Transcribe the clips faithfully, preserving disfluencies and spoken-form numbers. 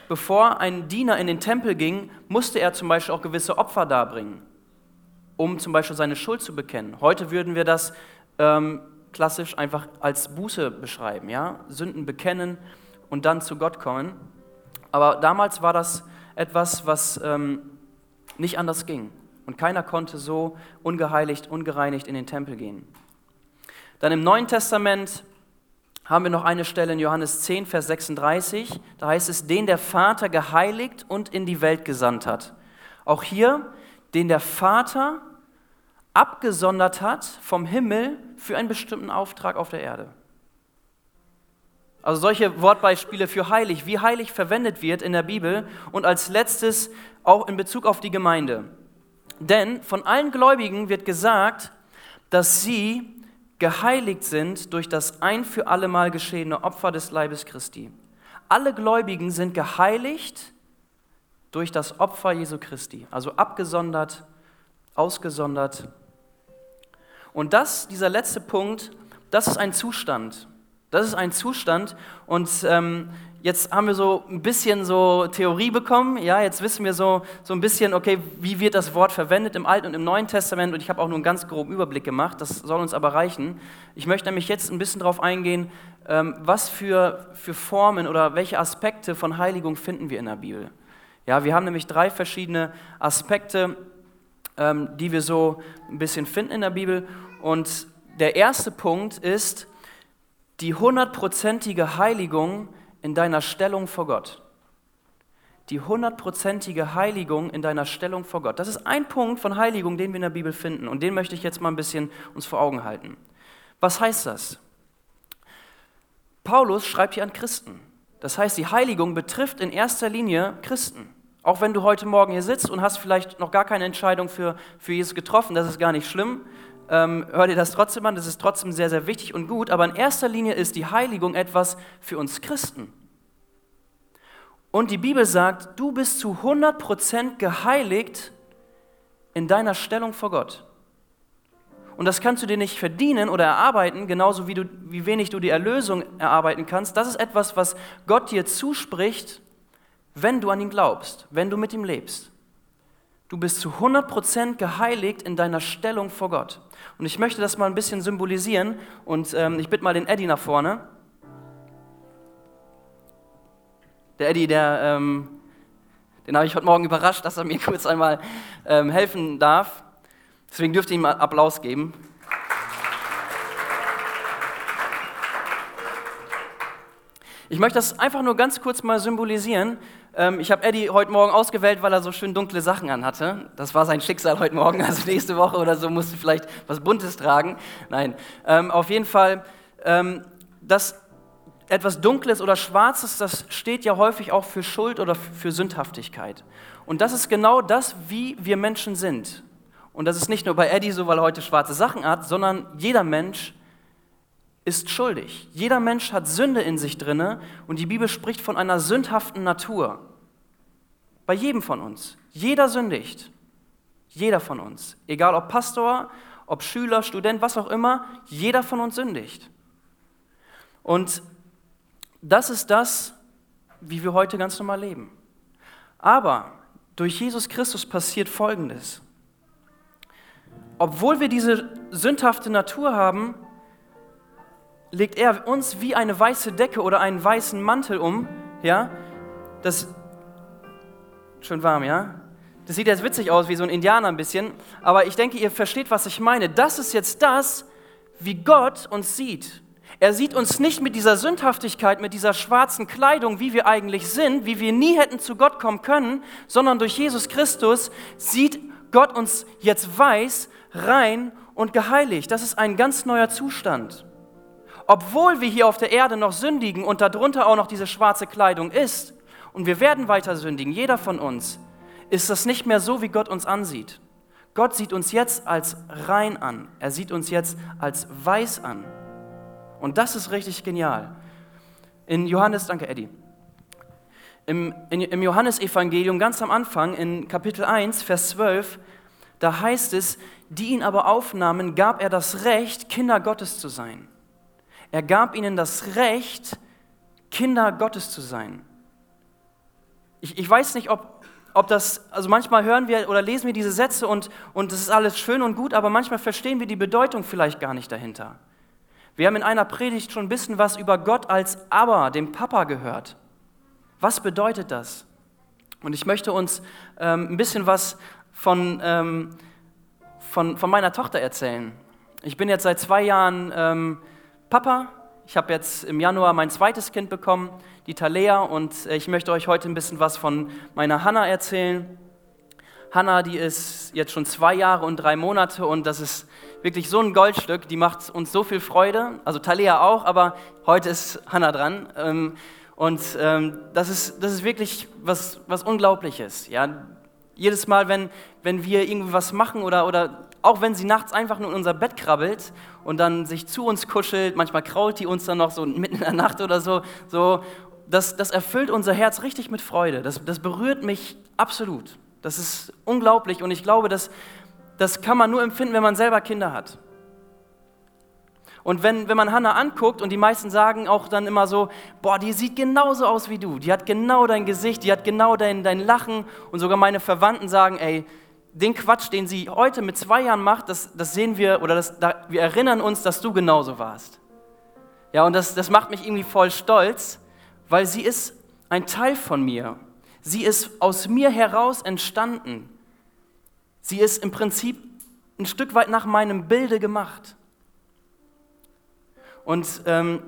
bevor ein Diener in den Tempel ging, musste er zum Beispiel auch gewisse Opfer darbringen, um zum Beispiel seine Schuld zu bekennen. Heute würden wir das ähm, klassisch einfach als Buße beschreiben, ja? Sünden bekennen und dann zu Gott kommen. Aber damals war das etwas, was ähm, nicht anders ging. Und keiner konnte so ungeheiligt, ungereinigt in den Tempel gehen. Dann im Neuen Testament haben wir noch eine Stelle in Johannes zehn, Vers sechsunddreißig. Da heißt es, den der Vater geheiligt und in die Welt gesandt hat. Auch hier, den der Vater abgesondert hat vom Himmel für einen bestimmten Auftrag auf der Erde. Also solche Wortbeispiele für heilig, wie heilig verwendet wird in der Bibel und als letztes auch in Bezug auf die Gemeinde. Denn von allen Gläubigen wird gesagt, dass sie geheiligt sind durch das ein für alle Mal geschehene Opfer des Leibes Christi. Alle Gläubigen sind geheiligt durch das Opfer Jesu Christi, also abgesondert, ausgesondert. Und das, dieser letzte Punkt, das ist ein Zustand. Das ist ein Zustand und ähm, jetzt haben wir so ein bisschen so Theorie bekommen, ja, jetzt wissen wir so, so ein bisschen, okay, wie wird das Wort verwendet im Alten und im Neuen Testament und ich habe auch nur einen ganz groben Überblick gemacht, das soll uns aber reichen. Ich möchte nämlich jetzt ein bisschen darauf eingehen, ähm, was für, für Formen oder welche Aspekte von Heiligung finden wir in der Bibel. Ja, wir haben nämlich drei verschiedene Aspekte, ähm, die wir so ein bisschen finden in der Bibel und der erste Punkt ist die hundertprozentige Heiligung in deiner Stellung vor Gott. Die hundertprozentige Heiligung in deiner Stellung vor Gott. Das ist ein Punkt von Heiligung, den wir in der Bibel finden. Und den möchte ich jetzt mal ein bisschen uns vor Augen halten. Was heißt das? Paulus schreibt hier an Christen. Das heißt, die Heiligung betrifft in erster Linie Christen. Auch wenn du heute Morgen hier sitzt und hast vielleicht noch gar keine Entscheidung für, für Jesus getroffen, das ist gar nicht schlimm. Ähm, hör dir das trotzdem an, das ist trotzdem sehr, sehr wichtig und gut, aber in erster Linie ist die Heiligung etwas für uns Christen. Und die Bibel sagt, du bist zu hundert Prozent geheiligt in deiner Stellung vor Gott. Und das kannst du dir nicht verdienen oder erarbeiten, genauso wie, du, wie wenig du die Erlösung erarbeiten kannst. Das ist etwas, was Gott dir zuspricht, wenn du an ihn glaubst, wenn du mit ihm lebst. Du bist zu hundert Prozent geheiligt in deiner Stellung vor Gott. Und ich möchte das mal ein bisschen symbolisieren und ähm, ich bitte mal den Eddie nach vorne. Der Eddie, der, ähm, den habe ich heute Morgen überrascht, dass er mir kurz einmal ähm, helfen darf. Deswegen dürft ihr ihm einen Applaus geben. Ich möchte das einfach nur ganz kurz mal symbolisieren. Ich habe Eddie heute Morgen ausgewählt, weil er so schön dunkle Sachen anhatte. Das war sein Schicksal heute Morgen, also nächste Woche oder so musste vielleicht was Buntes tragen. Nein, ähm, auf jeden Fall, ähm, das etwas Dunkles oder Schwarzes, das steht ja häufig auch für Schuld oder für Sündhaftigkeit. Und das ist genau das, wie wir Menschen sind. Und das ist nicht nur bei Eddie so, weil er heute schwarze Sachen hat, sondern jeder Mensch ist schuldig. Jeder Mensch hat Sünde in sich drinne und die Bibel spricht von einer sündhaften Natur. Bei jedem von uns. Jeder sündigt. Jeder von uns. Egal ob Pastor, ob Schüler, Student, was auch immer, jeder von uns sündigt. Und das ist das, wie wir heute ganz normal leben. Aber durch Jesus Christus passiert Folgendes. Obwohl wir diese sündhafte Natur haben, legt er uns wie eine weiße Decke oder einen weißen Mantel um, ja, das, schön warm, ja, das sieht jetzt witzig aus, wie so ein Indianer ein bisschen, aber ich denke, ihr versteht, was ich meine. Das ist jetzt das, wie Gott uns sieht. Er sieht uns nicht mit dieser Sündhaftigkeit, mit dieser schwarzen Kleidung, wie wir eigentlich sind, wie wir nie hätten zu Gott kommen können, sondern durch Jesus Christus sieht Gott uns jetzt weiß, rein und geheiligt. Das ist ein ganz neuer Zustand. Obwohl wir hier auf der Erde noch sündigen und darunter auch noch diese schwarze Kleidung ist und wir werden weiter sündigen, jeder von uns, ist das nicht mehr so, wie Gott uns ansieht. Gott sieht uns jetzt als rein an. Er sieht uns jetzt als weiß an. Und das ist richtig genial. In Johannes, danke Eddie, im, in, im Johannesevangelium ganz am Anfang, in Kapitel eins, Vers zwölf, da heißt es, die ihn aber aufnahmen, gab er das Recht, Kinder Gottes zu sein. Er gab ihnen das Recht, Kinder Gottes zu sein. ich, ich weiß nicht, ob, ob das, also manchmal hören wir oder lesen wir diese Sätze und, und das ist alles schön und gut, aber manchmal verstehen wir die Bedeutung vielleicht gar nicht dahinter. Wir haben in einer Predigt schon ein bisschen was über Gott als Abba, dem Papa, gehört. Was bedeutet das? Und ich möchte uns ähm, ein bisschen was von, ähm, von, von meiner Tochter erzählen. Ich bin jetzt seit zwei Jahren ähm, Papa. Ich habe jetzt im Januar mein zweites Kind bekommen, die Talea, und äh, ich möchte euch heute ein bisschen was von meiner Hannah erzählen. Hannah, die ist jetzt schon zwei Jahre und drei Monate und das ist wirklich so ein Goldstück, die macht uns so viel Freude, also Talea auch, aber heute ist Hannah dran. Ähm, Und ähm, das ist, das ist wirklich was, was Unglaubliches. Ja? Jedes Mal, wenn, wenn wir irgendwie was machen oder, oder auch wenn sie nachts einfach nur in unser Bett krabbelt und dann sich zu uns kuschelt, manchmal krault die uns dann noch so mitten in der Nacht oder so, so das, das erfüllt unser Herz richtig mit Freude. Das, das berührt mich absolut. Das ist unglaublich und ich glaube, das, das kann man nur empfinden, wenn man selber Kinder hat. Und wenn, wenn man Hannah anguckt und die meisten sagen auch dann immer so, boah, die sieht genauso aus wie du, die hat genau dein Gesicht, die hat genau dein, dein Lachen und sogar meine Verwandten sagen, ey, den Quatsch, den sie heute mit zwei Jahren macht, das, das sehen wir oder das, da, wir erinnern uns, dass du genauso warst. Ja, und das, das macht mich irgendwie voll stolz, weil sie ist ein Teil von mir. Sie ist aus mir heraus entstanden. Sie ist im Prinzip ein Stück weit nach meinem Bilde gemacht. Und, ähm,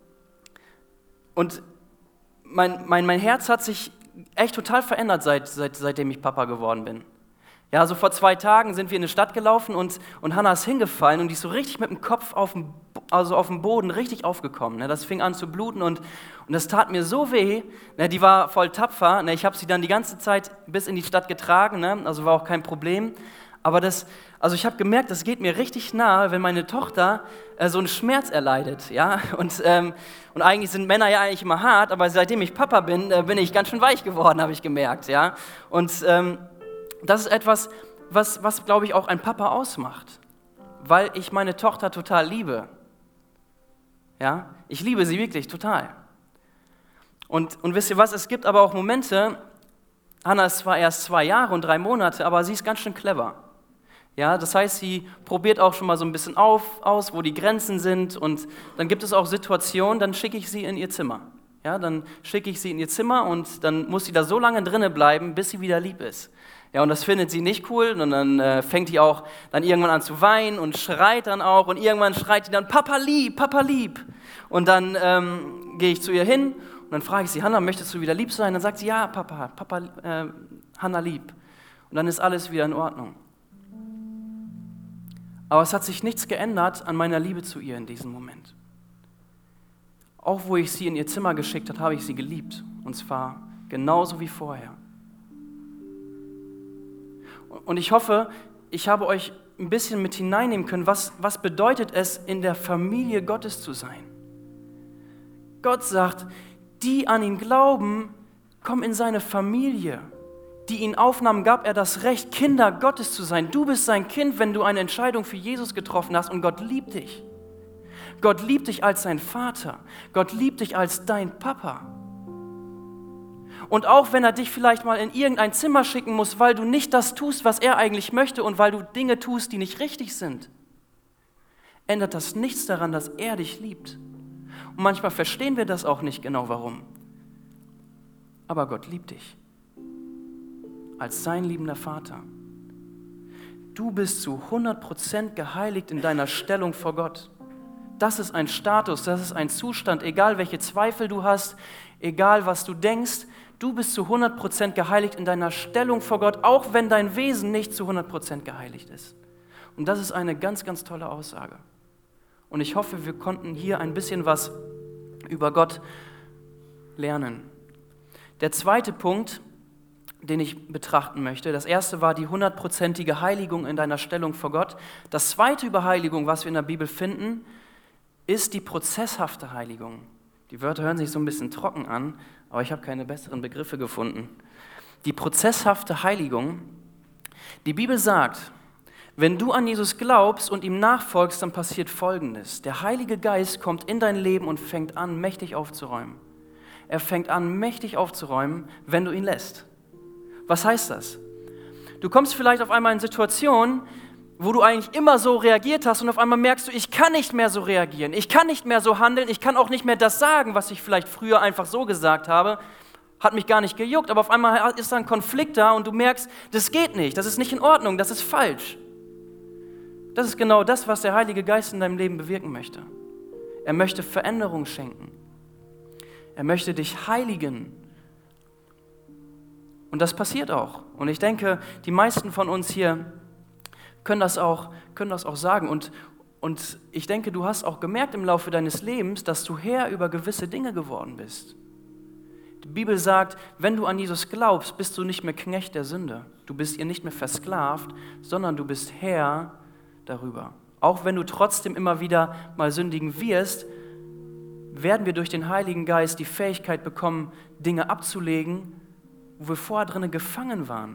und mein, mein, mein Herz hat sich echt total verändert, seit, seit, seitdem ich Papa geworden bin. Ja, so vor zwei Tagen sind wir in eine Stadt gelaufen und, und Hannah ist hingefallen und die ist so richtig mit dem Kopf auf dem, also auf dem Boden richtig aufgekommen. Ne? Das fing an zu bluten und, und das tat mir so weh. Ne? Die war voll tapfer. Ne? Ich habe sie dann die ganze Zeit bis in die Stadt getragen, ne? Also war auch kein Problem. Aber das, also ich habe gemerkt, das geht mir richtig nahe, wenn meine Tochter äh, so einen Schmerz erleidet, ja. Und, ähm, und eigentlich sind Männer ja eigentlich immer hart, aber seitdem ich Papa bin, äh, bin ich ganz schön weich geworden, habe ich gemerkt, ja. Und ähm, das ist etwas, was, was glaube ich auch ein Papa ausmacht, weil ich meine Tochter total liebe, ja. Ich liebe sie wirklich total. Und, und wisst ihr was? Es gibt aber auch Momente. Hannah ist zwar erst zwei Jahre und drei Monate, aber sie ist ganz schön clever. Ja, das heißt, sie probiert auch schon mal so ein bisschen auf, aus, wo die Grenzen sind und dann gibt es auch Situationen, dann schicke ich sie in ihr Zimmer. Ja, dann schicke ich sie in ihr Zimmer und dann muss sie da so lange drinnen bleiben, bis sie wieder lieb ist. Ja, und das findet sie nicht cool und dann äh, fängt die auch dann irgendwann an zu weinen und schreit dann auch und irgendwann schreit die dann, Papa lieb, Papa lieb. Und dann ähm, gehe ich zu ihr hin und dann frage ich sie, Hannah, möchtest du wieder lieb sein? Dann sagt sie, ja, Papa, Papa, äh, Hannah lieb. Und dann ist alles wieder in Ordnung. Aber es hat sich nichts geändert an meiner Liebe zu ihr in diesem Moment. Auch wo ich sie in ihr Zimmer geschickt habe, habe ich sie geliebt. Und zwar genauso wie vorher. Und ich hoffe, ich habe euch ein bisschen mit hineinnehmen können, was, was bedeutet es, in der Familie Gottes zu sein. Gott sagt, die an ihn glauben, kommen in seine Familie. Die ihn aufnahmen, gab er das Recht, Kinder Gottes zu sein. Du bist sein Kind, wenn du eine Entscheidung für Jesus getroffen hast und Gott liebt dich. Gott liebt dich als sein Vater. Gott liebt dich als dein Papa. Und auch wenn er dich vielleicht mal in irgendein Zimmer schicken muss, weil du nicht das tust, was er eigentlich möchte und weil du Dinge tust, die nicht richtig sind, ändert das nichts daran, dass er dich liebt. Und manchmal verstehen wir das auch nicht genau, warum. Aber Gott liebt dich. Als sein liebender Vater. Du bist zu hundert Prozent geheiligt in deiner Stellung vor Gott. Das ist ein Status, das ist ein Zustand, egal welche Zweifel du hast, egal was du denkst, du bist zu hundert Prozent geheiligt in deiner Stellung vor Gott, auch wenn dein Wesen nicht zu hundert Prozent geheiligt ist. Und das ist eine ganz, ganz tolle Aussage. Und ich hoffe, wir konnten hier ein bisschen was über Gott lernen. Der zweite Punkt, den ich betrachten möchte. Das erste war die hundertprozentige Heiligung in deiner Stellung vor Gott. Das zweite über Heiligung, was wir in der Bibel finden, ist die prozesshafte Heiligung. Die Wörter hören sich so ein bisschen trocken an, aber ich habe keine besseren Begriffe gefunden. Die prozesshafte Heiligung. Die Bibel sagt, wenn du an Jesus glaubst und ihm nachfolgst, dann passiert Folgendes. Der Heilige Geist kommt in dein Leben und fängt an, mächtig aufzuräumen. er fängt an, mächtig aufzuräumen, wenn du ihn lässt. Was heißt das? Du kommst vielleicht auf einmal in Situationen, wo du eigentlich immer so reagiert hast und auf einmal merkst du, ich kann nicht mehr so reagieren, ich kann nicht mehr so handeln, ich kann auch nicht mehr das sagen, was ich vielleicht früher einfach so gesagt habe, hat mich gar nicht gejuckt, aber auf einmal ist da ein Konflikt da und du merkst, das geht nicht, das ist nicht in Ordnung, das ist falsch. Das ist genau das, was der Heilige Geist in deinem Leben bewirken möchte. Er möchte Veränderung schenken. Er möchte dich heiligen. Und das passiert auch. Und ich denke, die meisten von uns hier können das auch, können das auch sagen. Und, und ich denke, du hast auch gemerkt im Laufe deines Lebens, dass du Herr über gewisse Dinge geworden bist. Die Bibel sagt, wenn du an Jesus glaubst, bist du nicht mehr Knecht der Sünde. Du bist ihr nicht mehr versklavt, sondern du bist Herr darüber. Auch wenn du trotzdem immer wieder mal sündigen wirst, werden wir durch den Heiligen Geist die Fähigkeit bekommen, Dinge abzulegen, wo wir vorher drinnen gefangen waren.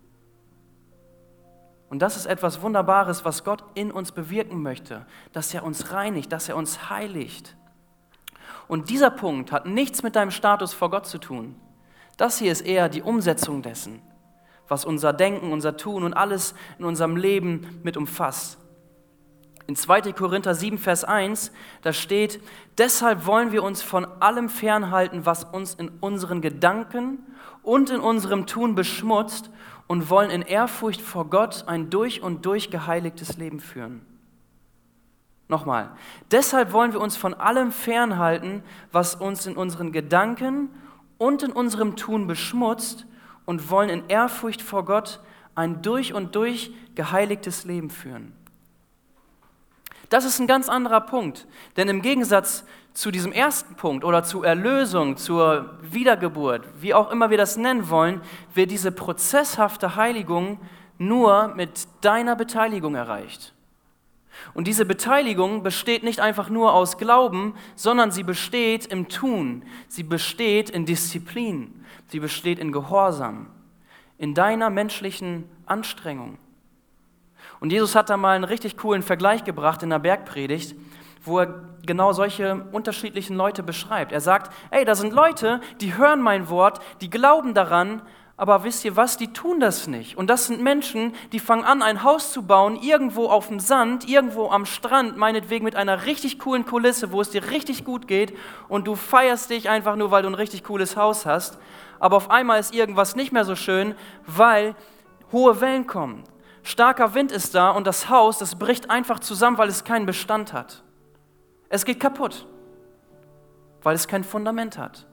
Und das ist etwas Wunderbares, was Gott in uns bewirken möchte, dass er uns reinigt, dass er uns heiligt. Und dieser Punkt hat nichts mit deinem Status vor Gott zu tun. Das hier ist eher die Umsetzung dessen, was unser Denken, unser Tun und alles in unserem Leben mit umfasst. In zweiter Korinther sieben, Vers eins, da steht, deshalb wollen wir uns von allem fernhalten, was uns in unseren Gedanken und in unserem Tun beschmutzt und wollen in Ehrfurcht vor Gott ein durch und durch geheiligtes Leben führen. Nochmal, deshalb wollen wir uns von allem fernhalten, was uns in unseren Gedanken und in unserem Tun beschmutzt und wollen in Ehrfurcht vor Gott ein durch und durch geheiligtes Leben führen. Das ist ein ganz anderer Punkt, denn im Gegensatz zu diesem ersten Punkt oder zur Erlösung, zur Wiedergeburt, wie auch immer wir das nennen wollen, wird diese prozesshafte Heiligung nur mit deiner Beteiligung erreicht. Und diese Beteiligung besteht nicht einfach nur aus Glauben, sondern sie besteht im Tun, sie besteht in Disziplin, sie besteht in Gehorsam, in deiner menschlichen Anstrengung. Und Jesus hat da mal einen richtig coolen Vergleich gebracht in der Bergpredigt, wo er genau solche unterschiedlichen Leute beschreibt. Er sagt, ey, da sind Leute, die hören mein Wort, die glauben daran, aber wisst ihr was, die tun das nicht. Und das sind Menschen, die fangen an, ein Haus zu bauen, irgendwo auf dem Sand, irgendwo am Strand, meinetwegen mit einer richtig coolen Kulisse, wo es dir richtig gut geht und du feierst dich einfach nur, weil du ein richtig cooles Haus hast. Aber auf einmal ist irgendwas nicht mehr so schön, weil hohe Wellen kommen. Starker Wind ist da und das Haus, das bricht einfach zusammen, weil es keinen Bestand hat. Es geht kaputt, weil es kein Fundament hat.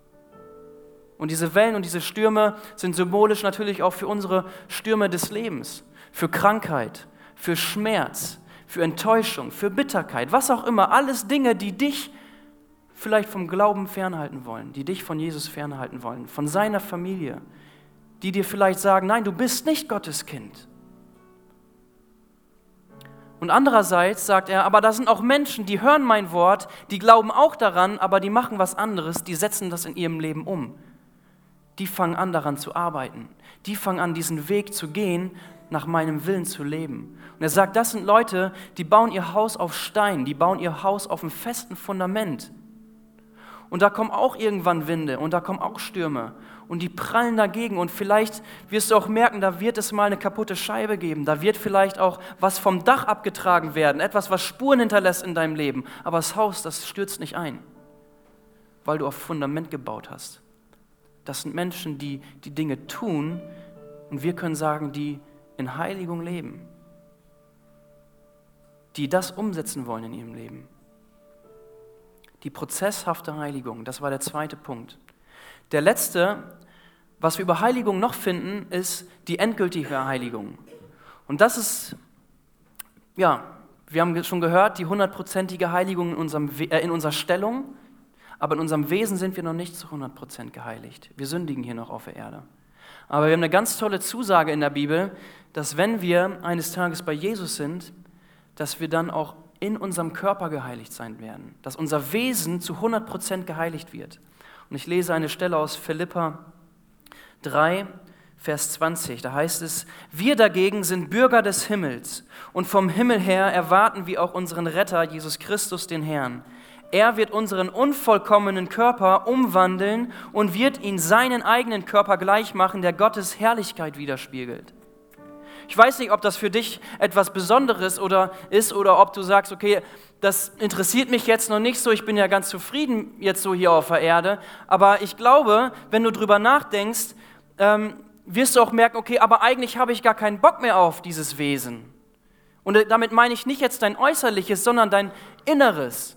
Und diese Wellen und diese Stürme sind symbolisch natürlich auch für unsere Stürme des Lebens, für Krankheit, für Schmerz, für Enttäuschung, für Bitterkeit, was auch immer. Alles Dinge, die dich vielleicht vom Glauben fernhalten wollen, die dich von Jesus fernhalten wollen, von seiner Familie, die dir vielleicht sagen, nein, du bist nicht Gottes Kind. Und andererseits sagt er, aber da sind auch Menschen, die hören mein Wort, die glauben auch daran, aber die machen was anderes, die setzen das in ihrem Leben um. Die fangen an, daran zu arbeiten. Die fangen an, diesen Weg zu gehen, nach meinem Willen zu leben. Und er sagt, das sind Leute, die bauen ihr Haus auf Stein, die bauen ihr Haus auf einem festen Fundament. Und da kommen auch irgendwann Winde und da kommen auch Stürme und die prallen dagegen und vielleicht wirst du auch merken, da wird es mal eine kaputte Scheibe geben, da wird vielleicht auch was vom Dach abgetragen werden, etwas, was Spuren hinterlässt in deinem Leben, aber das Haus, das stürzt nicht ein, weil du auf Fundament gebaut hast. Das sind Menschen, die die Dinge tun und wir können sagen, die in Heiligung leben, die das umsetzen wollen in ihrem Leben. Die prozesshafte Heiligung, das war der zweite Punkt. Der letzte, was wir über Heiligung noch finden, ist die endgültige Heiligung. Und das ist, ja, wir haben schon gehört, die hundertprozentige Heiligung in, unserem, äh, in unserer Stellung, aber in unserem Wesen sind wir noch nicht zu hundert Prozent geheiligt. Wir sündigen hier noch auf der Erde. Aber wir haben eine ganz tolle Zusage in der Bibel, dass wenn wir eines Tages bei Jesus sind, dass wir dann auch in unserem Körper geheiligt sein werden, dass unser Wesen zu hundert Prozent geheiligt wird. Und ich lese eine Stelle aus Philipper drei, Vers zwanzig, da heißt es, wir dagegen sind Bürger des Himmels und vom Himmel her erwarten wir auch unseren Retter, Jesus Christus, den Herrn. Er wird unseren unvollkommenen Körper umwandeln und wird ihn seinen eigenen Körper gleich machen, der Gottes Herrlichkeit widerspiegelt. Ich weiß nicht, ob das für dich etwas Besonderes oder ist oder ob du sagst, okay, das interessiert mich jetzt noch nicht so, ich bin ja ganz zufrieden jetzt so hier auf der Erde, aber ich glaube, wenn du drüber nachdenkst, ähm, wirst du auch merken, okay, aber eigentlich habe ich gar keinen Bock mehr auf dieses Wesen. Und damit meine ich nicht jetzt dein Äußerliches, sondern dein Inneres.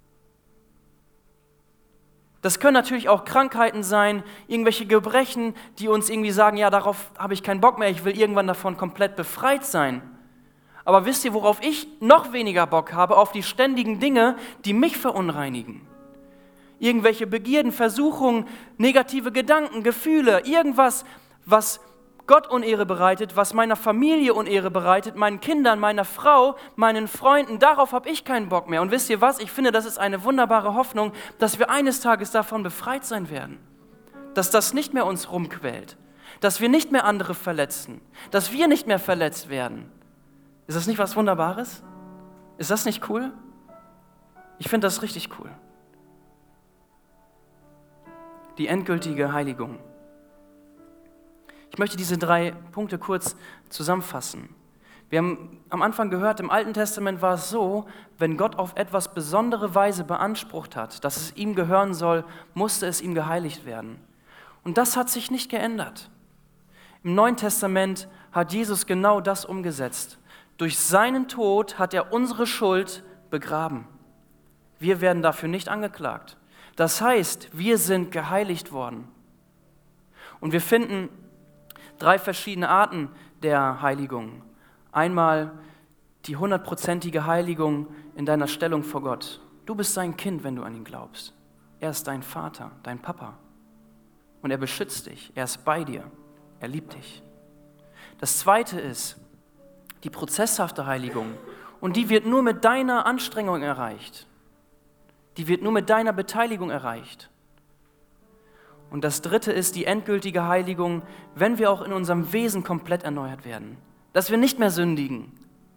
Das können natürlich auch Krankheiten sein, irgendwelche Gebrechen, die uns irgendwie sagen, ja, darauf habe ich keinen Bock mehr, ich will irgendwann davon komplett befreit sein. Aber wisst ihr, worauf ich noch weniger Bock habe? Auf die ständigen Dinge, die mich verunreinigen. Irgendwelche Begierden, Versuchungen, negative Gedanken, Gefühle, irgendwas, was Gott Unehre bereitet, was meiner Familie Unehre bereitet, meinen Kindern, meiner Frau, meinen Freunden, darauf habe ich keinen Bock mehr. Und wisst ihr was? Ich finde, das ist eine wunderbare Hoffnung, dass wir eines Tages davon befreit sein werden. Dass das nicht mehr uns rumquält. Dass wir nicht mehr andere verletzen. Dass wir nicht mehr verletzt werden. Ist das nicht was Wunderbares? Ist das nicht cool? Ich finde das richtig cool. Die endgültige Heiligung. Ich möchte diese drei Punkte kurz zusammenfassen. Wir haben am Anfang gehört, im Alten Testament war es so, wenn Gott auf etwas besondere Weise beansprucht hat, dass es ihm gehören soll, musste es ihm geheiligt werden. Und das hat sich nicht geändert. Im Neuen Testament hat Jesus genau das umgesetzt. Durch seinen Tod hat er unsere Schuld begraben. Wir werden dafür nicht angeklagt. Das heißt, wir sind geheiligt worden. Und wir finden drei verschiedene Arten der Heiligung. Einmal die hundertprozentige Heiligung in deiner Stellung vor Gott. Du bist sein Kind, wenn du an ihn glaubst. Er ist dein Vater, dein Papa. Und er beschützt dich, er ist bei dir, er liebt dich. Das Zweite ist die prozesshafte Heiligung. Und die wird nur mit deiner Anstrengung erreicht. Die wird nur mit deiner Beteiligung erreicht. Und das Dritte ist die endgültige Heiligung, wenn wir auch in unserem Wesen komplett erneuert werden. Dass wir nicht mehr sündigen.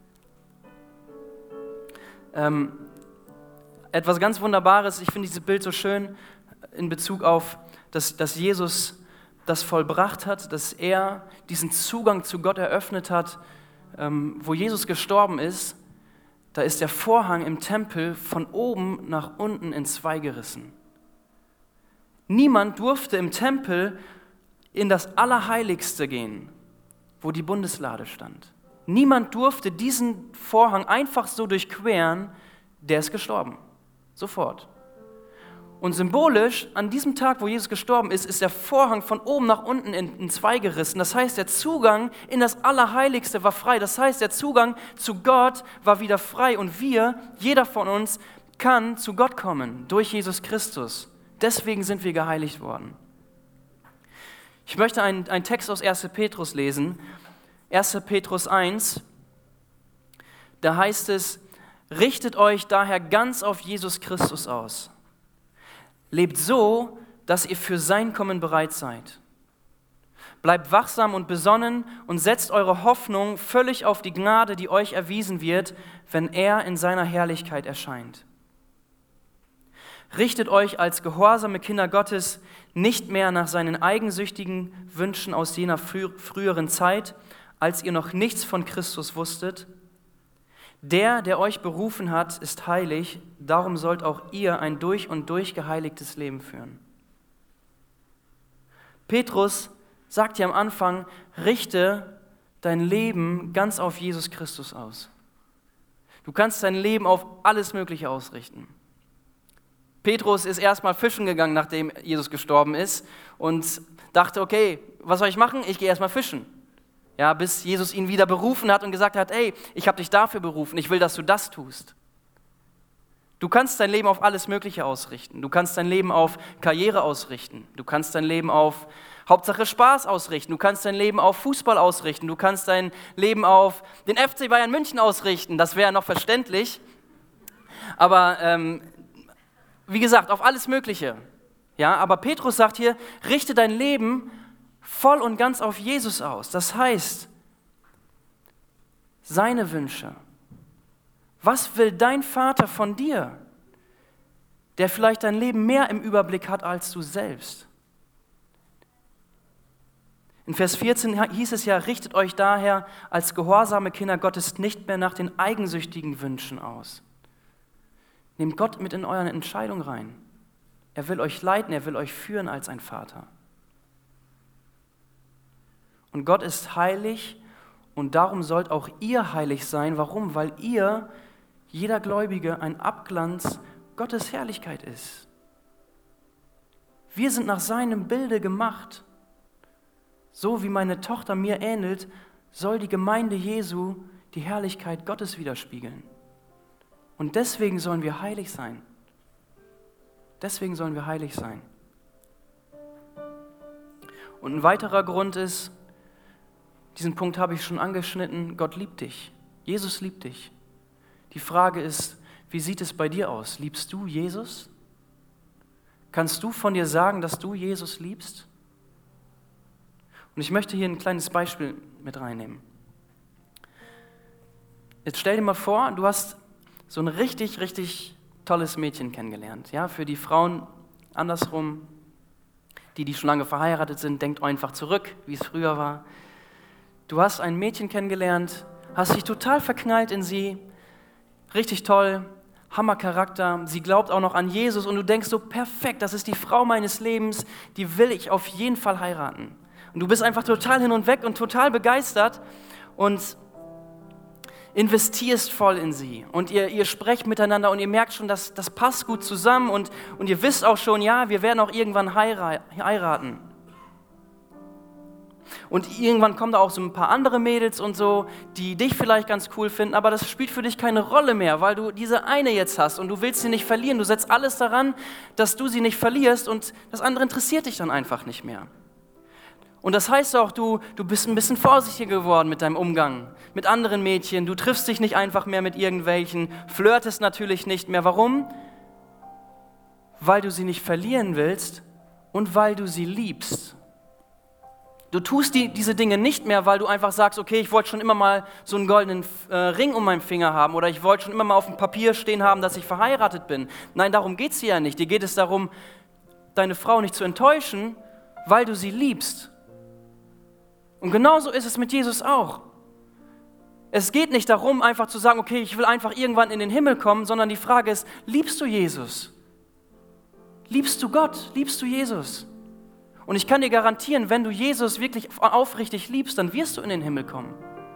Ähm, etwas ganz Wunderbares, ich finde dieses Bild so schön in Bezug auf, dass, dass Jesus das vollbracht hat, dass er diesen Zugang zu Gott eröffnet hat, ähm, wo Jesus gestorben ist. Da ist der Vorhang im Tempel von oben nach unten in zwei gerissen. Niemand durfte im Tempel in das Allerheiligste gehen, wo die Bundeslade stand. Niemand durfte diesen Vorhang einfach so durchqueren, der ist gestorben. Sofort. Und symbolisch, an diesem Tag, wo Jesus gestorben ist, ist der Vorhang von oben nach unten in, in zwei gerissen. Das heißt, der Zugang in das Allerheiligste war frei. Das heißt, der Zugang zu Gott war wieder frei. Und wir, jeder von uns, kann zu Gott kommen durch Jesus Christus. Deswegen sind wir geheiligt worden. Ich möchte einen, einen Text aus erster Petrus lesen. erster Petrus eins, da heißt es, richtet euch daher ganz auf Jesus Christus aus. Lebt so, dass ihr für sein Kommen bereit seid. Bleibt wachsam und besonnen und setzt eure Hoffnung völlig auf die Gnade, die euch erwiesen wird, wenn er in seiner Herrlichkeit erscheint. Richtet euch als gehorsame Kinder Gottes nicht mehr nach seinen eigensüchtigen Wünschen aus jener frü- früheren Zeit, als ihr noch nichts von Christus wusstet. Der, der euch berufen hat, ist heilig, darum sollt auch ihr ein durch und durch geheiligtes Leben führen. Petrus sagt hier am Anfang, richte dein Leben ganz auf Jesus Christus aus. Du kannst dein Leben auf alles Mögliche ausrichten. Petrus ist erstmal fischen gegangen, nachdem Jesus gestorben ist und dachte, okay, was soll ich machen? Ich gehe erstmal fischen. Ja, bis Jesus ihn wieder berufen hat und gesagt hat, ey, ich habe dich dafür berufen, ich will, dass du das tust. Du kannst dein Leben auf alles Mögliche ausrichten. Du kannst dein Leben auf Karriere ausrichten. Du kannst dein Leben auf Hauptsache Spaß ausrichten. Du kannst dein Leben auf Fußball ausrichten. Du kannst dein Leben auf den F C Bayern München ausrichten. Das wäre noch verständlich. Aber ähm, wie gesagt, auf alles Mögliche. Ja, aber Petrus sagt hier, richte dein Leben voll und ganz auf Jesus aus. Das heißt, seine Wünsche. Was will dein Vater von dir? der vielleicht dein Leben mehr im Überblick hat als du selbst. In Vers vierzehn hieß es ja, richtet euch daher als gehorsame Kinder Gottes nicht mehr nach den eigensüchtigen Wünschen aus. Nehmt Gott mit in eure Entscheidung rein. Er will euch leiten, er will euch führen als ein Vater. Und Gott ist heilig und darum sollt auch ihr heilig sein. Warum? Weil ihr, jeder Gläubige, ein Abglanz Gottes Herrlichkeit ist. Wir sind nach seinem Bilde gemacht. So wie meine Tochter mir ähnelt, soll die Gemeinde Jesu die Herrlichkeit Gottes widerspiegeln. Und deswegen sollen wir heilig sein. Deswegen sollen wir heilig sein. Und ein weiterer Grund ist, diesen Punkt habe ich schon angeschnitten, Gott liebt dich. Jesus liebt dich. Die Frage ist, wie sieht es bei dir aus? Liebst du Jesus? Kannst du von dir sagen, dass du Jesus liebst? Und ich möchte hier ein kleines Beispiel mit reinnehmen. Jetzt stell dir mal vor, du hast so ein richtig, richtig tolles Mädchen kennengelernt. Ja, für die Frauen andersrum, die, die schon lange verheiratet sind, denkt einfach zurück, wie es früher war. Du hast ein Mädchen kennengelernt, hast dich total verknallt in sie, richtig toll, Hammercharakter, sie glaubt auch noch an Jesus und du denkst so, perfekt, das ist die Frau meines Lebens, die will ich auf jeden Fall heiraten. Und du bist einfach total hin und weg und total begeistert und investierst voll in sie. Und ihr, ihr sprecht miteinander und ihr merkt schon, dass das passt gut zusammen und, und ihr wisst auch schon, ja, wir werden auch irgendwann heiraten. Und irgendwann kommen da auch so ein paar andere Mädels und so, die dich vielleicht ganz cool finden, aber das spielt für dich keine Rolle mehr, weil du diese eine jetzt hast und du willst sie nicht verlieren. Du setzt alles daran, dass du sie nicht verlierst und das andere interessiert dich dann einfach nicht mehr. Und das heißt auch, du, du bist ein bisschen vorsichtiger geworden mit deinem Umgang mit anderen Mädchen. Du triffst dich nicht einfach mehr mit irgendwelchen, flirtest natürlich nicht mehr. Warum? Weil du sie nicht verlieren willst und weil du sie liebst. Du tust die, diese Dinge nicht mehr, weil du einfach sagst, okay, ich wollte schon immer mal so einen goldenen äh, Ring um meinen Finger haben oder ich wollte schon immer mal auf dem Papier stehen haben, dass ich verheiratet bin. Nein, darum geht es dir ja nicht. Dir geht es darum, deine Frau nicht zu enttäuschen, weil du sie liebst. Und genauso ist es mit Jesus auch. Es geht nicht darum, einfach zu sagen, okay, ich will einfach irgendwann in den Himmel kommen, sondern die Frage ist, liebst du Jesus? Liebst du Gott? Liebst du Jesus? Und ich kann dir garantieren, wenn du Jesus wirklich aufrichtig liebst, dann wirst du in den Himmel kommen.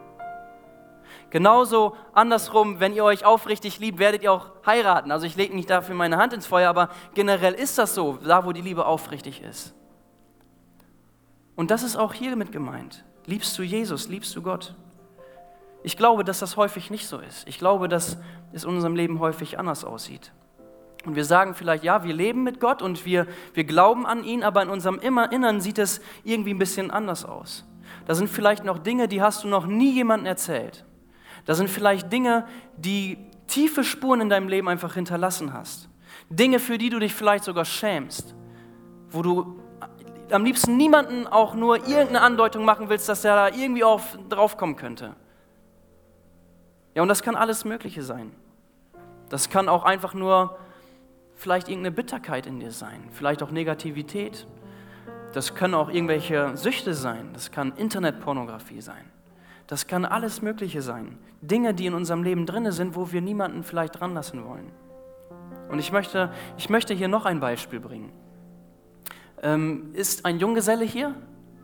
Genauso andersrum, wenn ihr euch aufrichtig liebt, werdet ihr auch heiraten. Also ich lege nicht dafür meine Hand ins Feuer, aber generell ist das so, da wo die Liebe aufrichtig ist. Und das ist auch hiermit gemeint. Liebst du Jesus, liebst du Gott? Ich glaube, dass das häufig nicht so ist. Ich glaube, dass es in unserem Leben häufig anders aussieht. Und wir sagen vielleicht, ja, wir leben mit Gott und wir, wir glauben an ihn, aber in unserem Innern sieht es irgendwie ein bisschen anders aus. Da sind vielleicht noch Dinge, die hast du noch nie jemandem erzählt. Da sind vielleicht Dinge, die tiefe Spuren in deinem Leben einfach hinterlassen hast. Dinge, für die du dich vielleicht sogar schämst, wo du am liebsten niemanden auch nur irgendeine Andeutung machen willst, dass der da irgendwie auf, drauf kommen könnte. Ja, und das kann alles Mögliche sein. Das kann auch einfach nur vielleicht irgendeine Bitterkeit in dir sein, vielleicht auch Negativität. Das können auch irgendwelche Süchte sein, das kann Internetpornografie sein. Das kann alles Mögliche sein. Dinge, die in unserem Leben drin sind, wo wir niemanden vielleicht dran lassen wollen. Und ich möchte, ich möchte hier noch ein Beispiel bringen. Ähm, ist ein Junggeselle hier?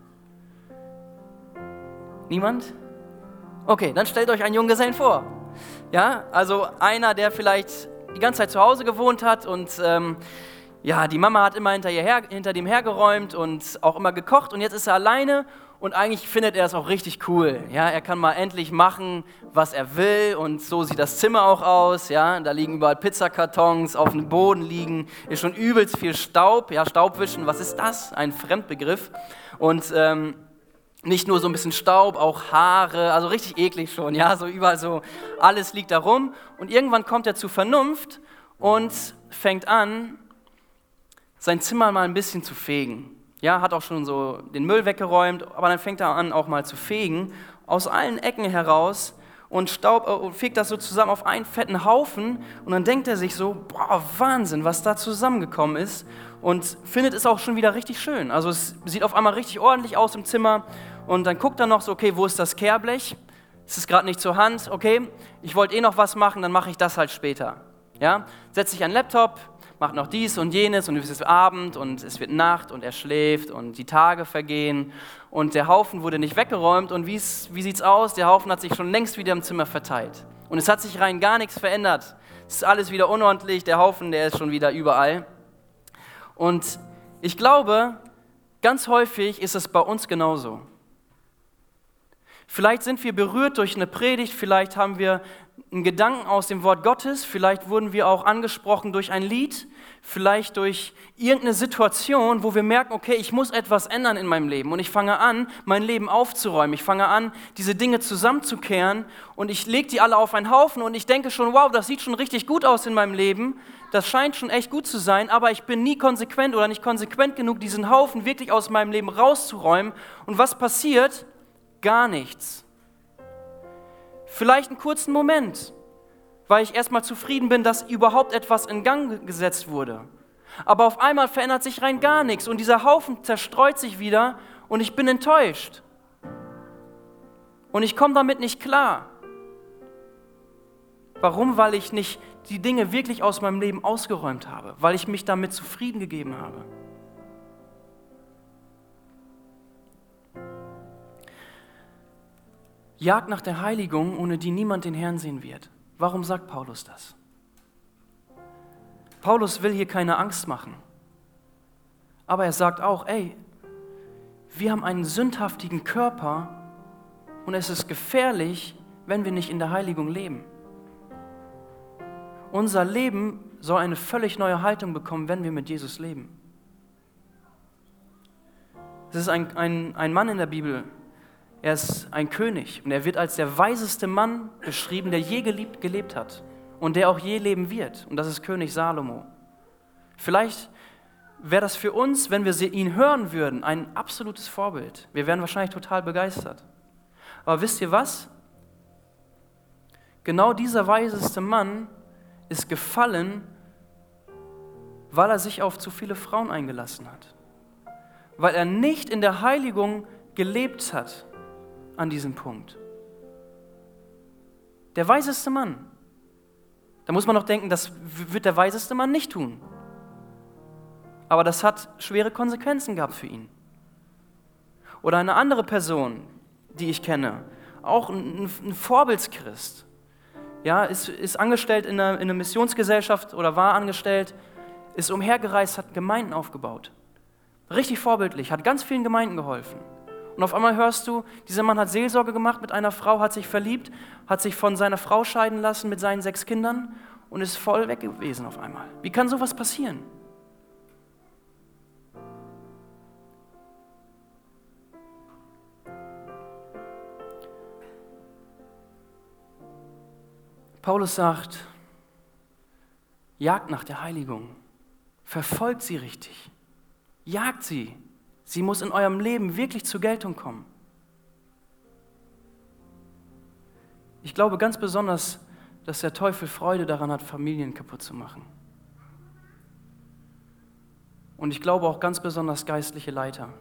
Niemand? Okay, dann stellt euch einen Junggesellen vor. Ja, also einer, der vielleicht die ganze Zeit zu Hause gewohnt hat und ähm, ja, die Mama hat immer hinter, ihr her, hinter dem hergeräumt und auch immer gekocht und jetzt ist er alleine und eigentlich findet er es auch richtig cool. Ja, er kann mal endlich machen, was er will und so sieht das Zimmer auch aus. Ja, da liegen überall Pizzakartons, auf dem Boden liegen, ist schon übelst viel Staub. Ja, Staubwischen, was ist das? Ein Fremdbegriff. Und ähm, nicht nur so ein bisschen Staub, auch Haare, also richtig eklig schon. Ja, so überall so, alles liegt da rum und irgendwann kommt er zur Vernunft und fängt an, sein Zimmer mal ein bisschen zu fegen. Ja, hat auch schon so den Müll weggeräumt, aber dann fängt er an, auch mal zu fegen, aus allen Ecken heraus und, Staub, äh, und fegt das so zusammen auf einen fetten Haufen und dann denkt er sich so, boah, Wahnsinn, was da zusammengekommen ist und findet es auch schon wieder richtig schön. Also es sieht auf einmal richtig ordentlich aus im Zimmer und dann guckt er noch so, okay, wo ist das Kehrblech? Es ist gerade nicht zur Hand, okay, ich wollte eh noch was machen, dann mache ich das halt später. Ja? Setzt sich an den Laptop, macht noch dies und jenes und es ist Abend und es wird Nacht und er schläft und die Tage vergehen und der Haufen wurde nicht weggeräumt und wie sieht's aus? Der Haufen hat sich schon längst wieder im Zimmer verteilt und es hat sich rein gar nichts verändert. Es ist alles wieder unordentlich, der Haufen, der ist schon wieder überall. Und ich glaube, ganz häufig ist es bei uns genauso. Vielleicht sind wir berührt durch eine Predigt, vielleicht haben wir einen Gedanken aus dem Wort Gottes, vielleicht wurden wir auch angesprochen durch ein Lied, vielleicht durch irgendeine Situation, wo wir merken, okay, ich muss etwas ändern in meinem Leben und ich fange an, mein Leben aufzuräumen, ich fange an, diese Dinge zusammenzukehren und ich lege die alle auf einen Haufen und ich denke schon, wow, das sieht schon richtig gut aus in meinem Leben, das scheint schon echt gut zu sein, aber ich bin nie konsequent oder nicht konsequent genug, diesen Haufen wirklich aus meinem Leben rauszuräumen und was passiert? Gar nichts. Vielleicht einen kurzen Moment, weil ich erstmal zufrieden bin, dass überhaupt etwas in Gang gesetzt wurde. Aber auf einmal verändert sich rein gar nichts und dieser Haufen zerstreut sich wieder und ich bin enttäuscht. Und ich komme damit nicht klar. Warum? Weil ich nicht die Dinge wirklich aus meinem Leben ausgeräumt habe, weil ich mich damit zufrieden gegeben habe. Jagd nach der Heiligung, ohne die niemand den Herrn sehen wird. Warum sagt Paulus das? Paulus will hier keine Angst machen. Aber er sagt auch, ey, wir haben einen sündhaftigen Körper und es ist gefährlich, wenn wir nicht in der Heiligung leben. Unser Leben soll eine völlig neue Haltung bekommen, wenn wir mit Jesus leben. Es ist ein, ein, ein Mann in der Bibel, er ist ein König und er wird als der weiseste Mann beschrieben, der je gelebt, gelebt hat und der auch je leben wird. Und das ist König Salomo. Vielleicht wäre das für uns, wenn wir ihn hören würden, ein absolutes Vorbild. Wir wären wahrscheinlich total begeistert. Aber wisst ihr was? Genau dieser weiseste Mann ist gefallen, weil er sich auf zu viele Frauen eingelassen hat. Weil er nicht in der Heiligung gelebt hat. An diesem Punkt. Der weiseste Mann. Da muss man noch denken, das wird der weiseste Mann nicht tun. Aber das hat schwere Konsequenzen gehabt für ihn. Oder eine andere Person, die ich kenne, auch ein, ein Vorbildschrist, ja, ist, ist angestellt in einer, in einer Missionsgesellschaft oder war angestellt, ist umhergereist, hat Gemeinden aufgebaut. Richtig vorbildlich, hat ganz vielen Gemeinden geholfen. Und auf einmal hörst du, dieser Mann hat Seelsorge gemacht mit einer Frau, hat sich verliebt, hat sich von seiner Frau scheiden lassen mit seinen sechs Kindern und ist voll weg gewesen auf einmal. Wie kann sowas passieren? Paulus sagt, jagt nach der Heiligung, verfolgt sie richtig, jagt sie. Sie muss in eurem Leben wirklich zur Geltung kommen. Ich glaube ganz besonders, dass der Teufel Freude daran hat, Familien kaputt zu machen. Und ich glaube auch ganz besonders geistliche Leiter.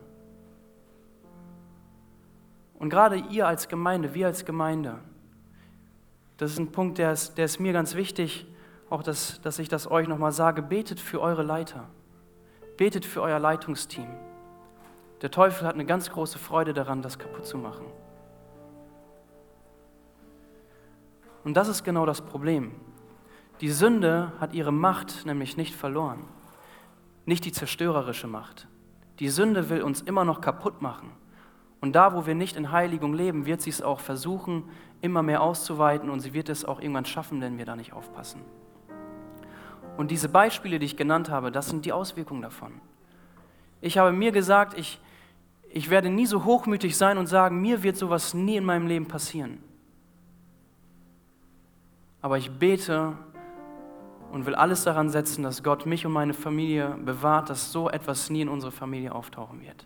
Und gerade ihr als Gemeinde, wir als Gemeinde, das ist ein Punkt, der ist, der ist mir ganz wichtig, auch dass, dass ich das euch nochmal sage, betet für eure Leiter. Betet für euer Leitungsteam. Der Teufel hat eine ganz große Freude daran, das kaputt zu machen. Und das ist genau das Problem. Die Sünde hat ihre Macht nämlich nicht verloren. Nicht die zerstörerische Macht. Die Sünde will uns immer noch kaputt machen. Und da, wo wir nicht in Heiligung leben, wird sie es auch versuchen, immer mehr auszuweiten und sie wird es auch irgendwann schaffen, wenn wir da nicht aufpassen. Und diese Beispiele, die ich genannt habe, das sind die Auswirkungen davon. Ich habe mir gesagt, ich Ich werde nie so hochmütig sein und sagen, mir wird sowas nie in meinem Leben passieren. Aber ich bete und will alles daran setzen, dass Gott mich und meine Familie bewahrt, dass so etwas nie in unserer Familie auftauchen wird.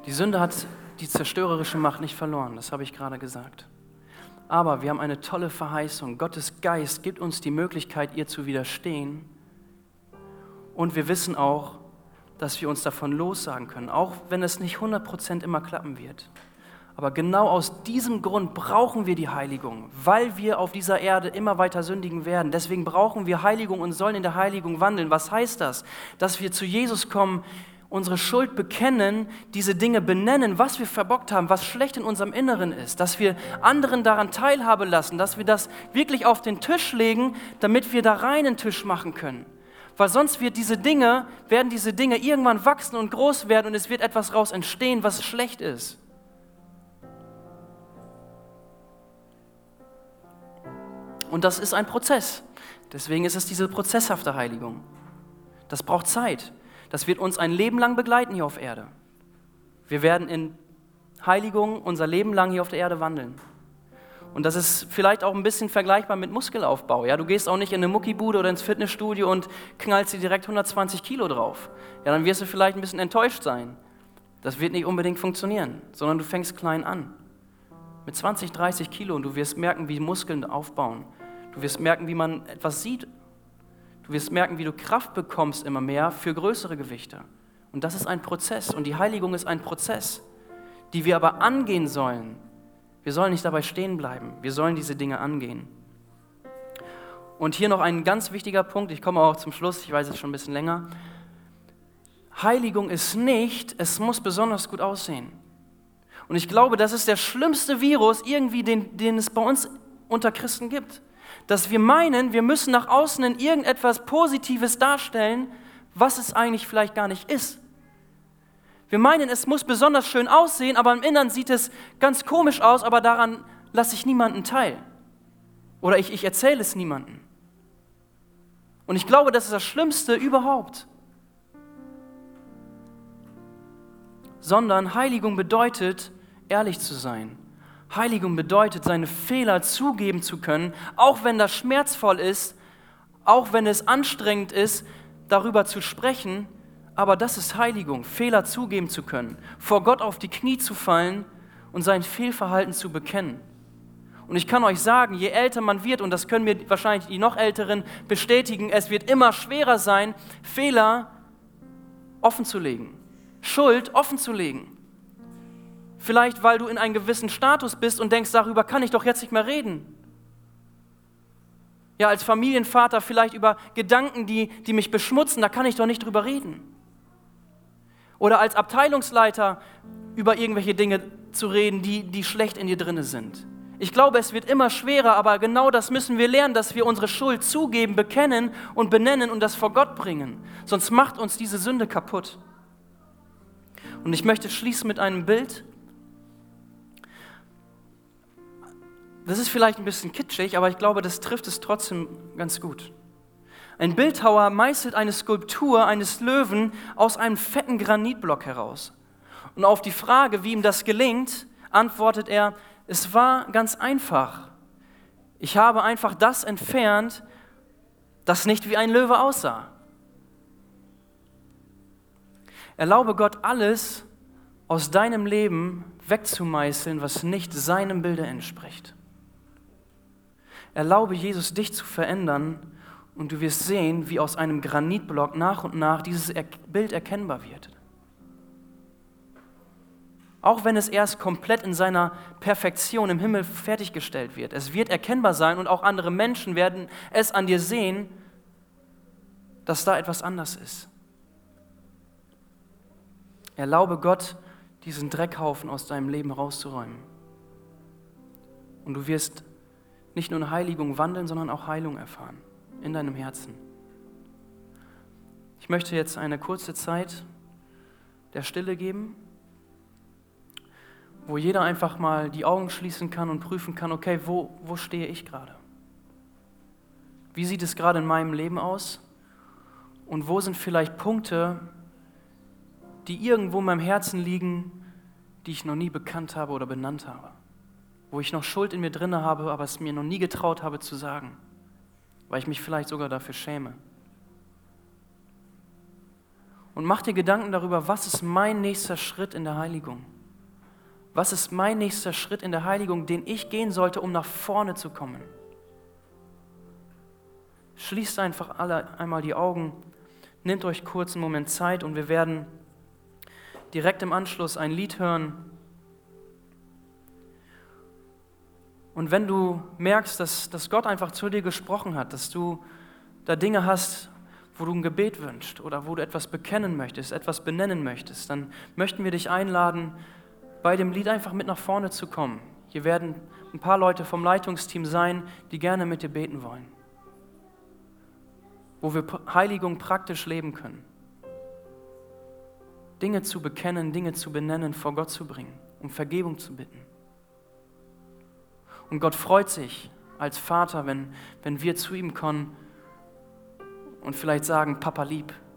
Die Sünde hat die zerstörerische Macht nicht verloren, das habe ich gerade gesagt. Aber wir haben eine tolle Verheißung. Gottes Geist gibt uns die Möglichkeit, ihr zu widerstehen. Und wir wissen auch, dass wir uns davon lossagen können, auch wenn es nicht hundert Prozent immer klappen wird. Aber genau aus diesem Grund brauchen wir die Heiligung, weil wir auf dieser Erde immer weiter sündigen werden. Deswegen brauchen wir Heiligung und sollen in der Heiligung wandeln. Was heißt das? Dass wir zu Jesus kommen, unsere Schuld bekennen, diese Dinge benennen, was wir verbockt haben, was schlecht in unserem Inneren ist, dass wir anderen daran Teilhabe lassen, dass wir das wirklich auf den Tisch legen, damit wir da reinen Tisch machen können. Weil sonst wird diese Dinge, werden diese Dinge irgendwann wachsen und groß werden und es wird etwas raus entstehen, was schlecht ist. Und das ist ein Prozess. Deswegen ist es diese prozesshafte Heiligung. Das braucht Zeit. Das wird uns ein Leben lang begleiten hier auf Erde. Wir werden in Heiligung unser Leben lang hier auf der Erde wandeln. Und das ist vielleicht auch ein bisschen vergleichbar mit Muskelaufbau. Ja, du gehst auch nicht in eine Muckibude oder ins Fitnessstudio und knallst dir direkt hundertzwanzig Kilo drauf. Ja, dann wirst du vielleicht ein bisschen enttäuscht sein. Das wird nicht unbedingt funktionieren, sondern du fängst klein an. Mit zwanzig, dreißig Kilo und du wirst merken, wie Muskeln aufbauen. Du wirst merken, wie man etwas sieht. Du wirst merken, wie du Kraft bekommst immer mehr für größere Gewichte. Und das ist ein Prozess. Und die Heiligung ist ein Prozess, die wir aber angehen sollen. Wir sollen nicht dabei stehen bleiben. Wir sollen diese Dinge angehen. Und hier noch ein ganz wichtiger Punkt. Ich komme auch zum Schluss. Ich weiß es schon ein bisschen länger. Heiligung ist nicht, es muss besonders gut aussehen. Und ich glaube, das ist der schlimmste Virus irgendwie, den, den es bei uns unter Christen gibt. Dass wir meinen, wir müssen nach außen in irgendetwas Positives darstellen, was es eigentlich vielleicht gar nicht ist. Wir meinen, es muss besonders schön aussehen, aber im Inneren sieht es ganz komisch aus, aber daran lasse ich niemanden teil. Oder ich, ich erzähle es niemandem. Und ich glaube, das ist das Schlimmste überhaupt. Sondern Heiligung bedeutet, ehrlich zu sein. Heiligung bedeutet, seine Fehler zugeben zu können, auch wenn das schmerzvoll ist, auch wenn es anstrengend ist, darüber zu sprechen, aber das ist Heiligung, Fehler zugeben zu können, vor Gott auf die Knie zu fallen und sein Fehlverhalten zu bekennen. Und ich kann euch sagen, je älter man wird, und das können mir wahrscheinlich die noch Älteren bestätigen, es wird immer schwerer sein, Fehler offenzulegen, Schuld offenzulegen. Vielleicht, weil du in einem gewissen Status bist und denkst, darüber kann ich doch jetzt nicht mehr reden. Ja, als Familienvater vielleicht über Gedanken, die, die mich beschmutzen, da kann ich doch nicht drüber reden. Oder als Abteilungsleiter über irgendwelche Dinge zu reden, die, die schlecht in dir drin sind. Ich glaube, es wird immer schwerer, aber genau das müssen wir lernen, dass wir unsere Schuld zugeben, bekennen und benennen und das vor Gott bringen. Sonst macht uns diese Sünde kaputt. Und ich möchte schließen mit einem Bild. Das ist vielleicht ein bisschen kitschig, aber ich glaube, das trifft es trotzdem ganz gut. Ein Bildhauer meißelt eine Skulptur eines Löwen aus einem fetten Granitblock heraus. Und auf die Frage, wie ihm das gelingt, antwortet er, es war ganz einfach. Ich habe einfach das entfernt, das nicht wie ein Löwe aussah. Erlaube Gott, alles aus deinem Leben wegzumeißeln, was nicht seinem Bilde entspricht. Erlaube Jesus, dich zu verändern und du wirst sehen, wie aus einem Granitblock nach und nach dieses Bild erkennbar wird. Auch wenn es erst komplett in seiner Perfektion im Himmel fertiggestellt wird. Es wird erkennbar sein und auch andere Menschen werden es an dir sehen, dass da etwas anders ist. Erlaube Gott, diesen Dreckhaufen aus deinem Leben rauszuräumen. Und du wirst nicht nur in Heiligung wandeln, sondern auch Heilung erfahren in deinem Herzen. Ich möchte jetzt eine kurze Zeit der Stille geben, wo jeder einfach mal die Augen schließen kann und prüfen kann, okay, wo, wo stehe ich gerade? Wie sieht es gerade in meinem Leben aus? Und wo sind vielleicht Punkte, die irgendwo in meinem Herzen liegen, die ich noch nie bekannt habe oder benannt habe? Wo ich noch Schuld in mir drin habe, aber es mir noch nie getraut habe zu sagen, weil ich mich vielleicht sogar dafür schäme. Und mach dir Gedanken darüber, was ist mein nächster Schritt in der Heiligung? Was ist mein nächster Schritt in der Heiligung, den ich gehen sollte, um nach vorne zu kommen? Schließt einfach alle einmal die Augen, nehmt euch kurz einen Moment Zeit und wir werden direkt im Anschluss ein Lied hören. Und wenn du merkst, dass, dass Gott einfach zu dir gesprochen hat, dass du da Dinge hast, wo du ein Gebet wünschst oder wo du etwas bekennen möchtest, etwas benennen möchtest, dann möchten wir dich einladen, bei dem Lied einfach mit nach vorne zu kommen. Hier werden ein paar Leute vom Leitungsteam sein, die gerne mit dir beten wollen, wo wir Heiligung praktisch leben können. Dinge zu bekennen, Dinge zu benennen, vor Gott zu bringen, um Vergebung zu bitten. Und Gott freut sich als Vater, wenn, wenn wir zu ihm kommen und vielleicht sagen, Papa lieb,